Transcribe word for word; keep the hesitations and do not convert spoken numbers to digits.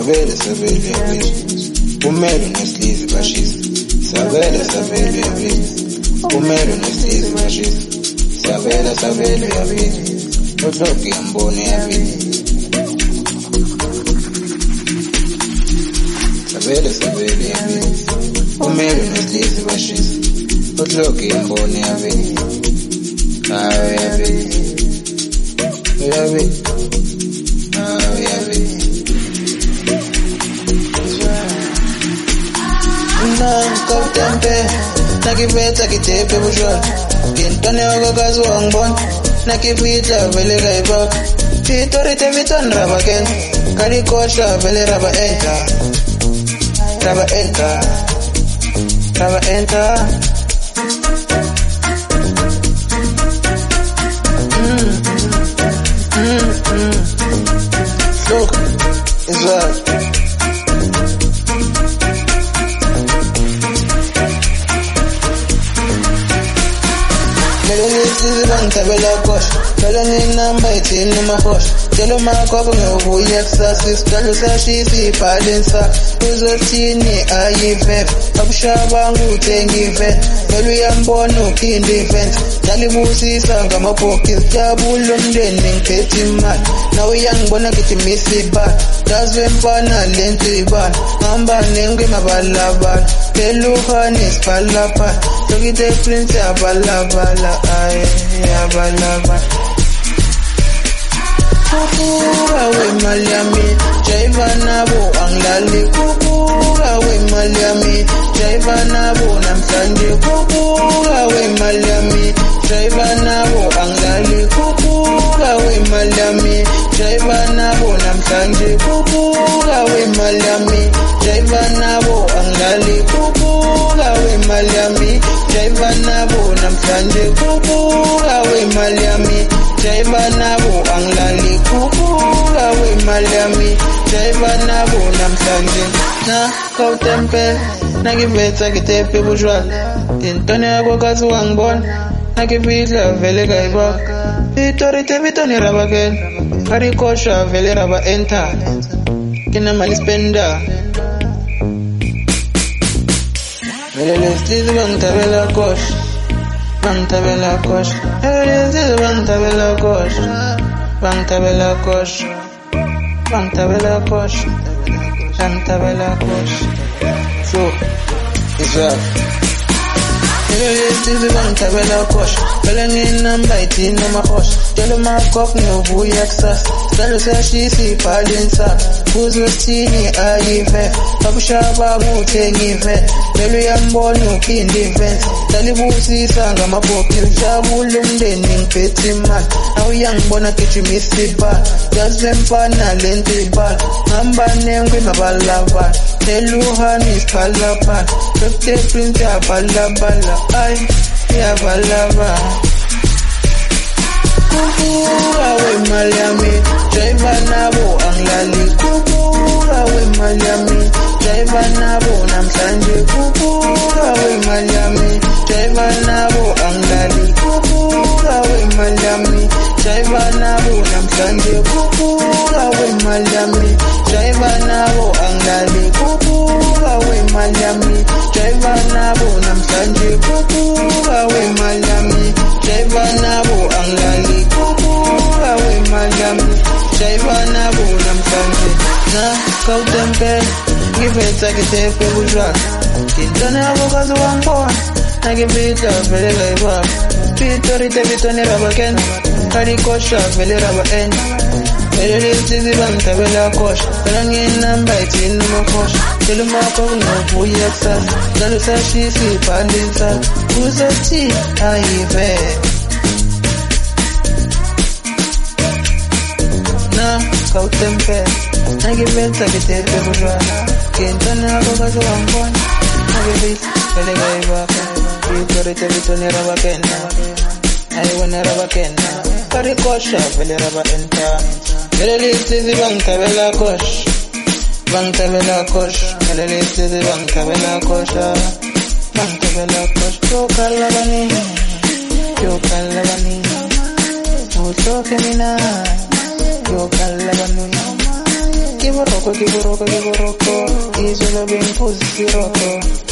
Savele savele yabizi Umelo neslizi bashisa Savele savele yabizi Umelo neslizi bashisa Savele savele yabizi Otloki yambone yabizi Savele savele yabizi Umelo neslizi bashisa Otloki yambone yabizi Awe yabizi Yabizi Awe yabizi Kautempe, nakipeta kitepe bushwa Kintone wako kazu wangbon Nakipita vele gaibak Fitori te viton raba ken Kari kosha vele raba enta Raba enta Raba enta Mm, mm, mm Look, it's right Tabela kosh, tell me number eighteen number four. Tell my couple of who exercise, tell us that she's a padensa. Who's a teeny, I event, Abshabangu, Tangy event, Mary and Bono, King event, Talibusi, Sangama Pocket, Jabulum, Denning, Katie Man. Now young Bonaki Missy Bat, that's when Pana Lenti Ban, Amba Nengim Abalaban, Teluhanis Palapa, Togite Prince Abalabala, I. Balaba Kukura we Miami Jaiva Nabo Anglali Kukura we Miami Jaiva Nabo Namsanje Kukura we Miami Jaiva Nabo Anglali Kukura we Miami Jaiva Nabo Namsanje Kukura we Miami Jaiva Nabo Anglali Kukura we Miami Jaiva Nabo Namsanje Kukura we Miami Jaiva Nabo Anglali Kukura we Miami Jaiva Nabo Namsanje Na Kautempe Nakipeta kitepe bushwa Intone yako kazu wangbon Nakipita vele gaibak Fitori te vitoni raba ken Kari kosha vele raba enta Kina mali spenda Vele leslizi bang tabela kosh Bang tabela kosh Vele leslizi bang tabela kosh Bang tabela kosh Bang tabela kosh Bang tabela kosh So, it's up This is one tabela kosh Feeling in number eighteen number kosh Tell my cock no who access Tell us that she see palinsa Who's the teeny I event Abshaba Muteng event Mary and Bono King event Talibusi Sanga Mapoki Jabulum Denning Petty Man Now young Bona Kitchi Missy Bar Just them Pana Lenti Bar Amba Nengi Mabalaba Teluhanis Palapan Fifty Prince Abalabala Ay, ya balaba Kukura we Miami Jaiva Nabo Anglali Kukura we Miami Jaiva Nabo Namsanje Kukura we Miami Jaiva Nabo Anglali Kukura we Miami Jaiva Nabo Namsanje Kukura we Miami Jaiva Nabo Anglali Kukura we Miami Jaiva Nabo Namsanje Kukura we Miami Jaiva Nabo Anglali Kukura we Miami Jaiva Nabo Namsanje Na Kautempe Gipeta kitepe bushwa Kintone yako kazu wangbon Nakipita vele gaibak Fitori te vitoni raba ken Kari kosha vele raba en Vele leslizi bang tabela kosh Feeling in number eighteen number kosh Tell my couple no who access Tell us that she see palinsa Who's the tea I event Na Kautempe Nakipeta kitepe bushwa Kintone yako kazu wangbon Nakipita vele gaibak Fitori te vitoni raba ken I wanna raba ken Kari kosha vele raba enta Vele leslizi bang tabela kosh Bang tabela kosh Vele leslizi bang tabela kosh Bang tabela kosh Yo kalabani Yo kalabani Uto kemina Yo kalabani kiboroko kiboroko kiboroko izolo bengiphuza isiroko